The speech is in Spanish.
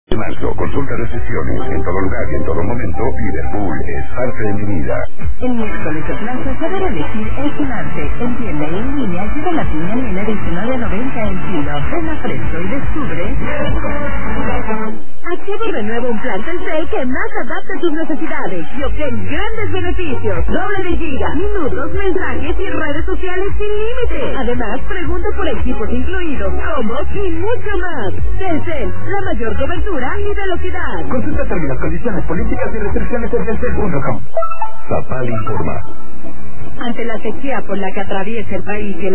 De marzo, consulta restricciones en todo lugar y en todo momento. Liverpool es parte de mi vida. En miércoles de plaza, saber elegir es un arte. En tienda y en línea, lleva la piña nena 19.90 el kilo. Ven a Fresco y descubre. Activa y renueva un plan Telcel que más adapte tus necesidades y obtén grandes beneficios. Doble de giga, minutos, mensajes y redes sociales sin límite. Además, pregunta por equipos incluidos, combos y mucho más. Telcel, la mayor cobertura y velocidad. Consulta términos, condiciones, políticas y restricciones en telcel.com. Zapal informa. Ante la sequía por la que atraviesa el país y el